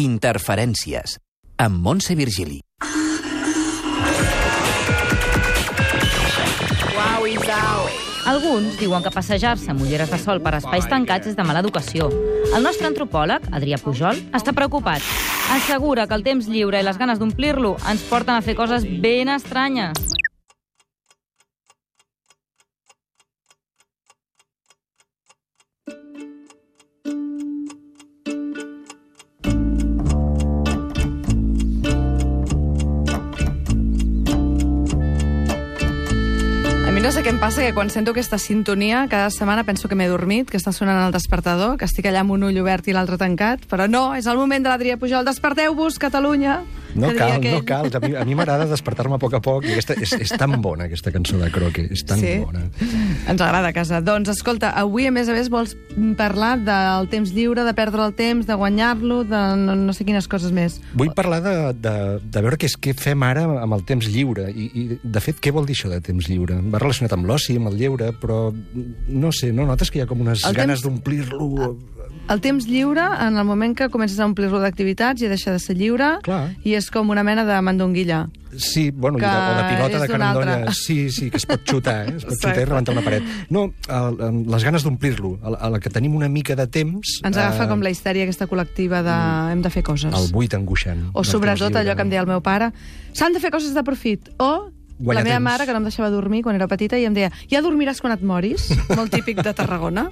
Interferències, amb Montse Virgili. Alguns diuen que passejar-se amb ulleres de sol per espais tancats és de mala educació. El nostre antropòleg, Adrià Pujol, està preocupat. Assegura que el temps lliure i les ganes d'omplir-lo ens porten a fer coses ben estranyes. No sé què em passa, que quan sento aquesta sintonia, cada setmana penso que m'he dormit, que està sonant el despertador, que estic allà amb un ull obert i l'altre tancat, però no, és el moment de l'Adrià Pujol. Desperteu-vos, Catalunya! No cal. A mi m'agrada despertar-me a poc, i aquesta és tan bona, aquesta cançó de Croque, és tan bona. Ens agrada a casa. Doncs, escolta, avui, a més, vols parlar del temps lliure, de perdre el temps, de guanyar-lo, de no sé quines coses més. Vull parlar de veure què fem ara amb el temps lliure, i de fet, què vol dir això de temps lliure? Va relacionat amb l'oci, amb el lleure, però no sé, no notes que hi ha com unes ganes d'omplir-lo? El temps lliure, en el moment que comences a omplir-lo d'activitats, ja deixa de ser lliure, i és com una mena de mandonguilla. Sí, bueno, o de pilota de carandolla. Sí, que es pot xutar, es pot xutar i rebentar una paret. No, les ganes d'omplir-lo, a la que tenim una mica de temps... Ens agafa com la histèria aquesta col·lectiva de hem de fer coses. El buit angoixant. O sobretot allò que em deia el meu pare, s'han de fer coses de profit, o... La meva mare, que no em deixava dormir quan era petita, i em deia, ja dormiràs quan et moris? Molt típic de Tarragona.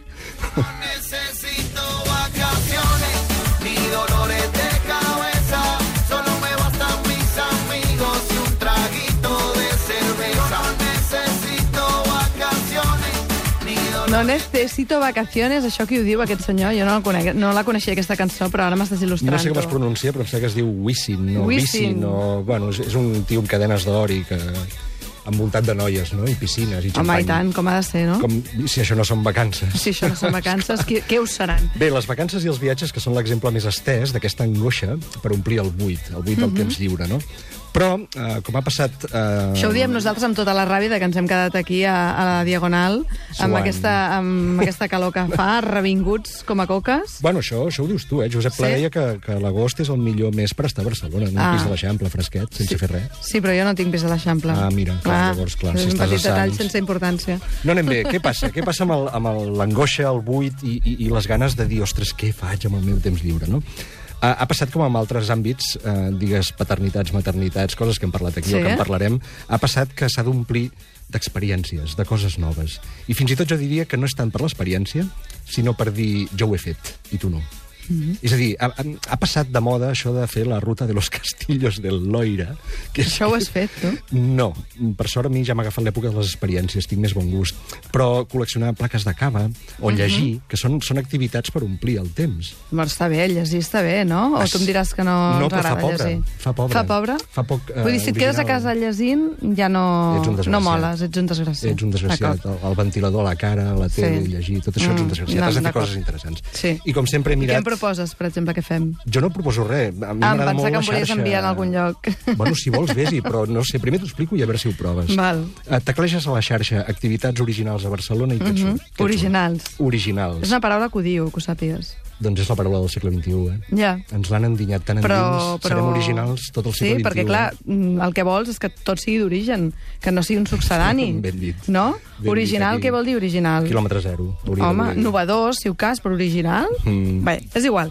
Necesito vacaciones, ni dolores de cabeza, solo me bastan mis amigos y un traguito de cerveza. Necesito vacaciones, ni dolores... No necesito vacaciones, això qui ho diu, aquest senyor? Jo no la coneixia, aquesta cançó, però ara m'estàs il·lustrant. No sé com es pronuncia, però em sembla que es diu Wisin, o Wisin, o... Bueno, és un tio amb cadenes d'or i que... envoltat de noies, no? I piscines, i xampany. Home, i tant, com ha de ser, no? Si això no són vacances. Si això no són vacances, què us seran? Bé, les vacances i els viatges, que són l'exemple més estès d'aquesta angoixa per omplir el buit del temps lliure, no? Però, com ha passat... Això ho diem nosaltres amb tota la ràbia que ens hem quedat aquí a la Diagonal, amb aquesta calor que fa, revinguts com a coques. Bueno, això ho dius tu, Josep Pla deia que l'agost és el millor mes per estar a Barcelona, en un pis de l'Eixample, fresquet, sense fer res. Sí, però jo no tinc pis de l'Eixample. Ah, mira, llavors, clar, si és un estàs petit a detall Sants... sense importància. No anem bé. Què passa? Què passa amb l'angoixa, el buit i les ganes de dir, ostres, què faig amb el meu temps lliure, no? Ha passat com amb altres àmbits, digues paternitats, maternitats, coses que hem parlat aquí o que en parlarem, ha passat que s'ha d'omplir d'experiències, de coses noves. I fins i tot jo diria que no és tant per l'experiència, sinó per dir, jo ho he fet, i tu no. És a dir, ha passat de moda això de fer la ruta de los castillos del Loira. Això ho has fet, tu? No. Per sort a mi ja m'ha agafat l'època de les experiències, tinc més bon gust. Però col·leccionar plaques de cava o llegir, que són activitats per omplir el temps. Però està bé, llegir està bé, no? O tu em diràs que no ens agrada llegir? Fa pobre. Fa pobre? Fa poc Vull dir, si et quedes a casa llegint, ja no moles, ets un desgraciat. Ets un desgraciat. El ventilador a la cara, la tele, llegir, tot això ets un desgraciat. Has de fer coses interessants. I com sempre he mirat... proposes, per exemple, que fem? Jo no proposo res. A mi m'agrada molt la xarxa. Em pensava que em volies enviar en algun lloc. Bueno, si vols, vés-hi, però no sé, primer t'ho explico i a veure si ho proves. Val. Tecleges a la xarxa activitats originals a Barcelona i què et surt? Originals. Originals. És una paraula que ho diu, que ho sàpigues. Doncs és la paraula del segle XXI, Ja. Ens l'han endinyat tan endins, serem originals tot el segle XXI. Sí, perquè, clar, el que vols és que tot sigui d'origen, que no sigui un succedani. Ben dit. No? Original, què vol dir original? Quilòmetre zero. Home, innovador, si ho cas, però original? Bé, és igual.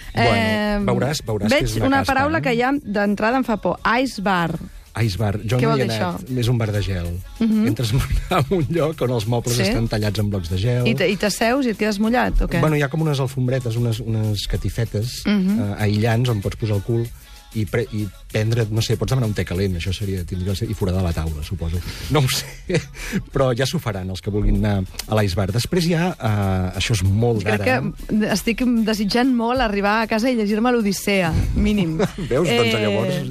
Bueno, veuràs que és una Veig una paraula que ja d'entrada em fa por. Icebar. Icebar. Jo no hi he anat. És un bar de gel. Entres a un lloc on els mobles estan tallats en blocs de gel. I t'asseus i et quedes mullat, o què? Bueno, hi ha com unes alfombretes, unes catifetes aïllants on pots posar el cul i prendre, no sé, pots demanar un te calent, això seria, i foradar la taula, suposo. No ho sé, però ja s'ho faran els que vulguin anar a l'Icebar. Després hi ha, això és molt d'ara... Crec que estic desitjant molt arribar a casa i llegir-me l'Odissea, mínim. Veus? Doncs llavors...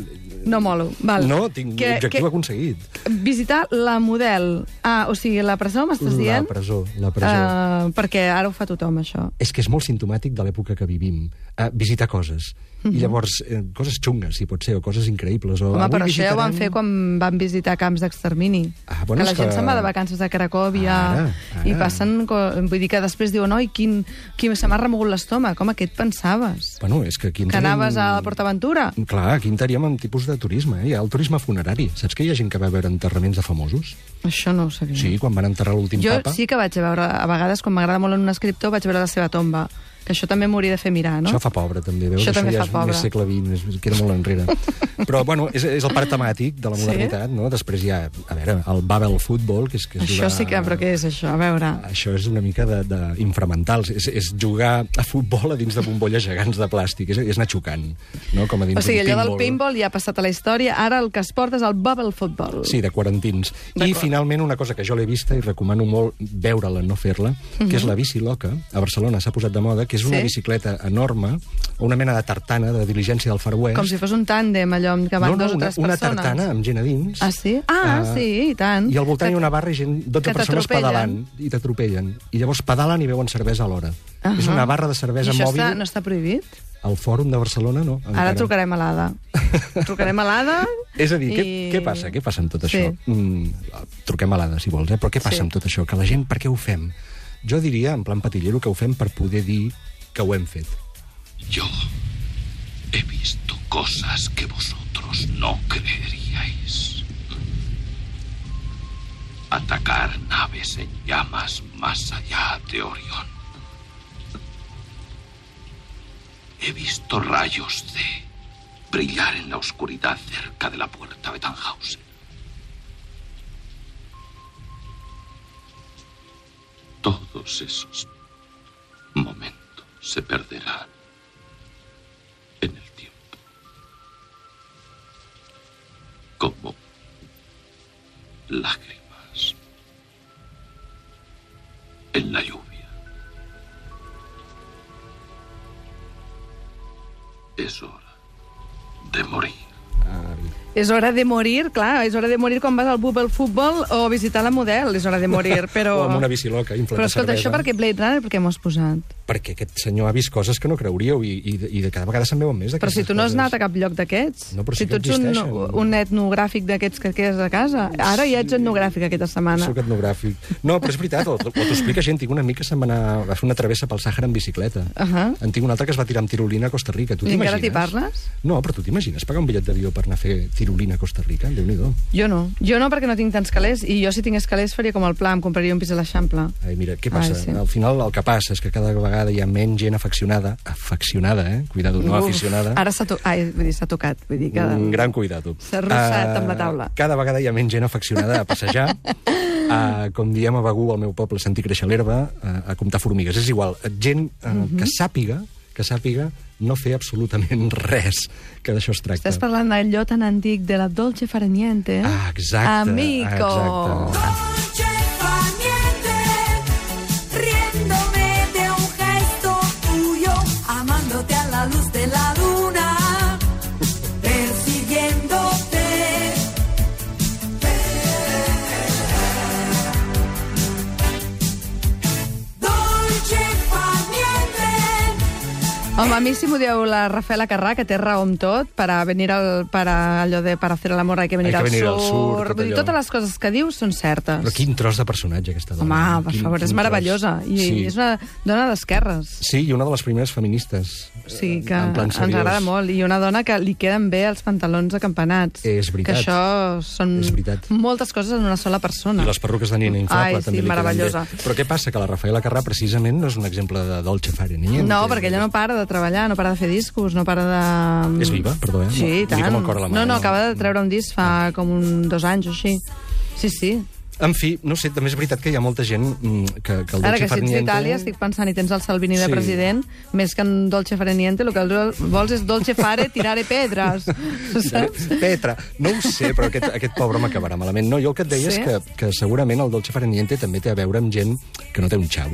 No molo. Val. No, tinc l'objectiu aconseguit. Visitar la Model. O sigui, la presó, m'estàs dient? La presó. Perquè ara ho fa tothom, això. És que és molt simptomàtic de l'època que vivim. Visitar coses. I llavors, coses xungues, si pot ser, o coses increïbles. Home, però això ja ho van fer quan van visitar camps d'extermini. Bueno, que la gent se'n va de vacances a Cracòvia i passen... Vull dir que després diuen, oi, qui se m'ha remogut l'estómac. Home, què et pensaves? Bueno, és que aquí... Que anaves a PortAventura? Clar, aquí entraríem en tipus de turisme. Hi ha el turisme funerari. Saps que hi ha gent que va veure enterraments de famosos? Això no ho sabia. Sí, quan van enterrar l'últim papa. Jo sí que vaig a veure, a vegades, quan m'agrada molt en un escriptor, vaig veure la seva tomba. Que això també m'hauria de fer mirar, no? Això fa pobre, també. Veus? Això també ja fa pobre. És més segle XX, queda molt enrere. Però, bueno, és el part temàtic de la modernitat, no? Després hi ha, a veure, el Babel Futbol, que és això sí que, però què és això? A veure... Això és una mica d'inframentals. És jugar a futbol a dins de bombolles gegants de plàstic. És anar xocant, no? Com a dins o sigui, allò del pinball. pinball ja ha passat a la història, ara el que es porta és el Babel Futbol. Sí, de quarantins. I, finalment, una cosa que jo l'he vista i recomano molt veure-la, no fer-la, que és la bici loca. A Barcelona s'ha posat de moda, que és una bicicleta enorme, una mena de tartana de diligència del Far West. Com si fos un tàndem, allò que van dos o tres persones. Una tartana amb gent a dins. Ah, sí? Sí, i tant. I al voltant hi ha una barra i gent, 12 persones pedalant. I t'atropellen. I llavors pedalen i beuen cervesa alhora. És una barra de cervesa mòbil. I això no està prohibit? Al Fòrum de Barcelona, no. Encara. Ara trucarem a l'Ada. Trucarem a l'Ada... És a dir, què passa? Què passa amb tot això? Truquem a l'Ada, si vols, però què passa amb tot això? Que la gent, per què ho fem? Jo diria, en plan patillero, que ho fem per poder dir que ho hem fet. Yo he visto cosas que vosotros no creeríais. Atacar naves en llamas más allá de Orión. He visto rayos de brillar en la oscuridad cerca de la puerta de Tannhausen. Todos esos momentos se perderán en el tiempo. Como lágrimas en la lluvia. Es hora de morir. És hora de morir, clar, és hora de morir quan vas al Bubble Futbol o a visitar la Model, és hora de morir, però... O amb una bici loca, inflada Però escolta, cervesa. això per què Blade Runner, per què m'ho has posat? Perquè aquest senyor ha vist coses que no creuríeu i de cada vegada se'n veuen més Però si tu no has anat a cap lloc d'aquests, no, si tu ets un etnogràfic d'aquests que quedes a casa, ara ja ets etnogràfic aquesta setmana. Soc etnogràfic. No, però és veritat, o t'ho explica gent, tinc un amic que se'n va anar a fer una travessa pel Sàhara en bicicleta. En tinc un altre que es va tirar amb tirolina a Costa Rica. Tu I encara t'imagines? t'hi parles? No, però tu t'imagines pagar un bitllet d'avió per anar a fer tirolina a Costa Rica? Déu-n'hi-do. Jo no perquè no tinc tants calés, i jo si tingués calés faria com el Pla, em compraria un pis a l'Eixample. Ai, mira, què passa? Sí. Al final el que passa és que cada vegada hi ha menys gent afeccionada, cuidado, no aficionada. Ara s'ha tocat, vull dir que... Gran cuidado. S'ha rossat amb la taula. Cada vegada hi ha menys gent afeccionada a passejar, com diem a Begur, al meu poble, sentir créixer l'herba, a comptar formigues. És igual, gent que sàpiga no fer absolutament res, que d'això es tracta. Estàs parlant d'allò tan antic de la Dolce Far Niente. Exacte. Amico. Dolce far niente, riéndome de un gesto tuyo, amándote a la luz de la luna, persiguiéndote. Dolce far niente. Home, a mi si m'ho diu la Rafaela Carrà, que té raó amb tot, para allò de para hacer el amor hay que venir al sur. tot Vull dir, allò. totes les coses que dius són certes. Però quin tros de personatge, aquesta dona. Home, per favor, és meravellosa. I és una dona d'esquerres. Sí, i una de les primeres feministes. Sí, que en plan ens seriós. agrada molt. I una dona que li queden bé els pantalons acampanats. És veritat. Que això són És veritat. moltes coses en una sola persona. I les perruques de nina inflable Ai, sí, també li queden meravellosa. bé. Però què passa? Que la Rafaela Carrà precisament no és un exemple de Dolce Far Niente. No, perquè ella no para de treballar, no para de fer discos, no para de... És viva, perdó, Sí, i tant. Amb el cor a la mà, No, acaba de treure un disc fa com 2 anys o així. Sí. En fi, no sé, també és veritat que hi ha molta gent que el Dolce Ara que si Far ets Niente... d'Itàlia estic pensant i tens el Salvini de Sí. president, més que en Dolce Fare Niente, el que vols és Dolce Fare tirare pedres. Saps? Petra, no ho sé, però aquest pobre home acabarà malament. No, jo el que et deia Sí? és que segurament el Dolce Far Niente també té a veure amb gent que no té un xavo,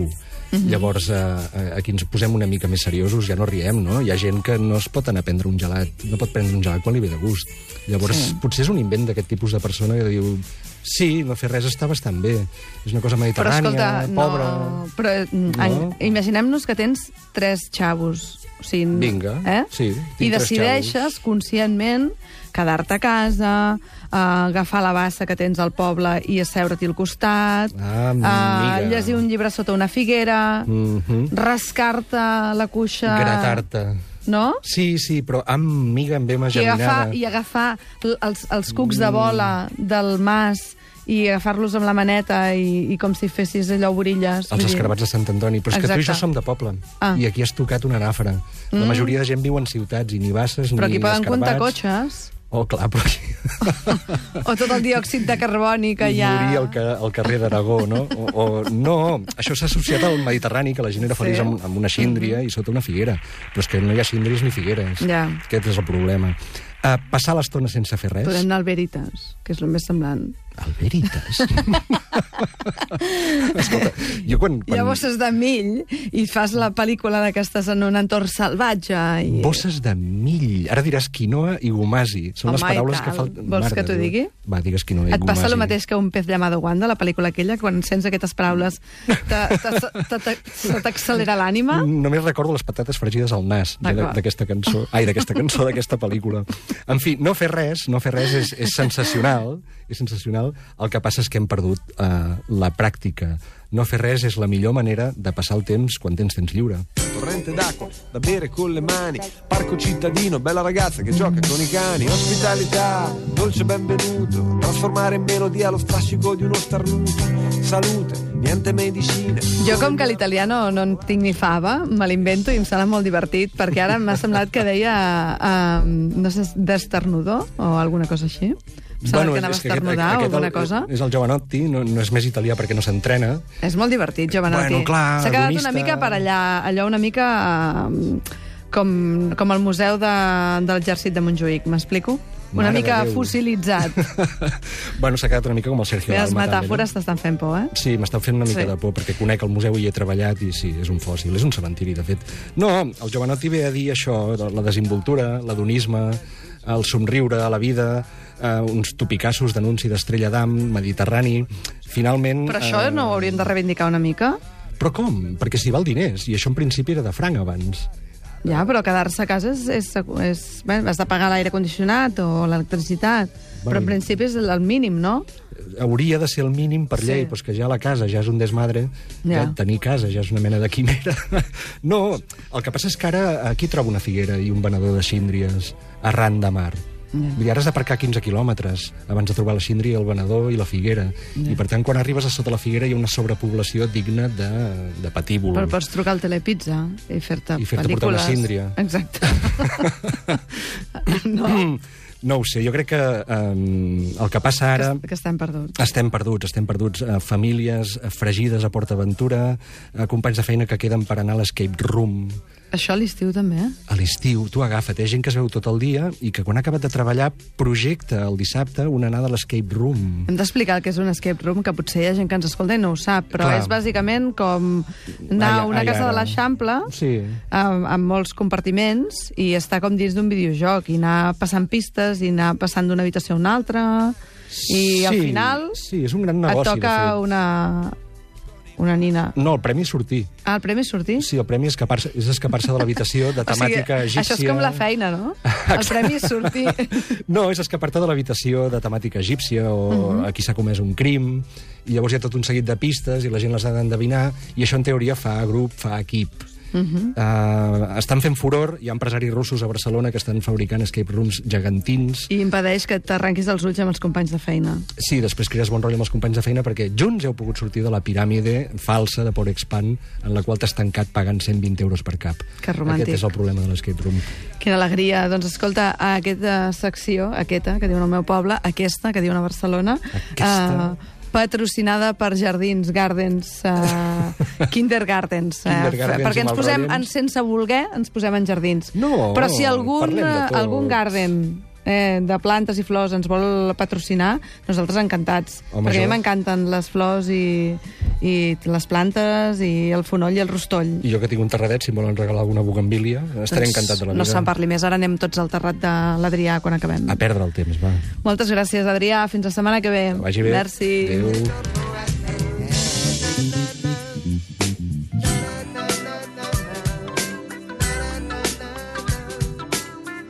Llavors, aquí ens posem una mica més seriosos, ja no riem, no? Hi ha gent que no es pot anar a prendre un gelat, no pot prendre un gelat quan li ve de gust. Llavors, potser és un invent d'aquest tipus de persona que diu sí, no fer res està bastant bé. És una cosa mediterrània, pobra... Però imaginem-nos que tens 3 xavos. O sigui, vinga, sí. I decideixes conscientment quedar-te a casa, agafar la bassa que tens al poble i asseure't-hi al costat, llegir un llibre sota una figuera, rascar-te la cuixa... Gratar-te. No? Sí, però amb miga, amb ema geminada. I agafar els cucs de bola del mas i agafar-los amb la maneta i com si fessis allò borilles. Els escarabats de Sant Antoni. Però és que tu i jo som de poble. I aquí has tocat una nàfara. La majoria de gent viu en ciutats i ni basses ni escarabats. Però aquí poden comptar cotxes. Oh, clar, però aquí... O tot el diòxid de carboni que hi ha... Morir al carrer d'Aragó, no? No, això s'ha associat al Mediterrani, que la gent era feliç amb una síndria i sota una figuera. Però és que no hi ha síndries ni figueres. Aquest és el problema. Passar l'estona sense fer res... Podem anar al Veritas, que és el més semblant. Al Veritas? Escolta, jo quan... Hi ha bosses de mill i fas la pel·lícula que estàs en un entorn salvatge. Bosses de mill. Ara diràs quinoa i gomasi. Són les paraules que falten. Vols que t'ho digui? Va, digues quinoa i gomasi. Et passa el mateix que un pez llamado Wanda, la pel·lícula aquella, quan sents aquestes paraules se t'accelera l'ànima? Només recordo les patates fregides al nas d'aquesta cançó. D'aquesta cançó, d'aquesta pel·lícula. En fi, no fer res és sensacional, el que passa és que hem perdut la pràctica. No fer res és la millor manera de passar el temps quan tens temps lliure. Torrente d'acqua da bere con le mani, parco cittadino, bella ragazza che gioca con i cani, ospitalità, dolce benvenuto, trasformare in melodia lo strascico di uno starnuto, salute, niente medicina. Jo, com que l'italià no en tinc ni fava, me l'invento i em sembla molt divertit, perquè ara m'ha semblat que deia, no sé, d'esternudor o alguna cosa així. Bueno, que anava a esternudar o alguna cosa. És el Giovanotti, no és més italià perquè no s'entrena. És molt divertit, Giovanotti. Bueno, clar, s'ha quedat una mica per allò una mica com el museu de l'exèrcit de Montjuïc, m'explico? Una mica fossilitzat. Bueno, s'ha quedat una mica com el Sergio Dalma. Les metàfores t'estan fent por, eh? Sí, m'estan fent una mica de por, perquè conec el museu i hi he treballat i sí, és un fòssil, és un cementiri, de fet. No, el Giovanotti ve a dir això, la desinvoltura, l'adonisme, el somriure a la vida, uns topicassos d'anunci d'Estrella d'Am, Mediterrani, finalment... Però això no ho hauríem de reivindicar una mica? Però com? Perquè s'hi val diners, i això en principi era de franc abans. Ja, però quedar-se a casa has de pagar l'aire condicionat o l'electricitat, però en principi és el mínim, no? Hauria de ser el mínim per llei, però és que ja la casa ja és un desmadre, tenir casa ja és una mena de quimera. No, el que passa és que ara aquí trobo una figuera i un venedor de síndries arran de mar. I ara has d'aparcar 15 quilòmetres abans de trobar la síndria, el venedor i la figuera. I per tant, quan arribes a sota la figuera hi ha una sobrepoblació digna de patíbul. Però pots trucar al Telepizza i fer-te pel·lícules. Portar una síndria. Exacte. No ho sé, jo crec que el que passa ara... Que estem perduts. Estem perduts. Famílies fregides a PortAventura, companys de feina que queden per anar a l'escape room. Això a l'estiu també, eh? A l'estiu, tu agafa't, gent que es veu tot el dia i que quan ha acabat de treballar projecta el dissabte una anada a l'escape room. Hem d'explicar el que és un escape room, que potser hi ha gent que ens escolta i no ho sap, però és bàsicament com anar a una casa de l'Eixample amb molts compartiments i estar com dins d'un videojoc i anar passant pistes i anar passant d'una habitació a una altra i al final és un gran negoci, et toca una nina. No, el premi és sortir. Ah, el premi és sortir? Sí, el premi és escapar-se de l'habitació de temàtica egípcia. Això és com la feina, no? El premi és sortir. No, és escapar-te de l'habitació de temàtica egípcia o aquí s'ha comès un crim, i llavors hi ha tot un seguit de pistes i la gent les ha d'endevinar, i això en teoria fa grup, fa equip. Estan fent furor, hi ha empresaris russos a Barcelona que estan fabricant escape rooms gegantins. I impedeix que t'arrenquis els ulls amb els companys de feina. Sí, després crees bon rotllo amb els companys de feina perquè junts heu pogut sortir de la piràmide falsa de Porexpan en la qual t'has tancat pagant 120 euros per cap. Que romàntic. Aquest és el problema de l'escape room. Quina alegria. Doncs escolta, aquesta secció, aquesta, que diuen al meu poble, aquesta, que diuen a Barcelona, patrocinada per Jardins Gardens, Kindergardens, perquè ens posem, sense voler, ens posem en jardins. No, però si algun garden de plantes i flors ens vol patrocinar, nosaltres encantats. Home, perquè a jo- mi m'encanten les flors i les plantes i el fonoll i el rostoll. I jo que tinc un terradet, si em volen regalar alguna bugambilia, estaré encantat de la vida. No se'n parli més, ara anem tots al terrat de l'Adrià quan acabem. A perdre el temps, va. Moltes gràcies, Adrià. Fins la setmana que ve. Que vagi bé. Merci. Adéu.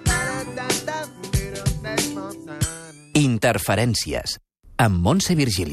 Interferències, amb Montse Virgili.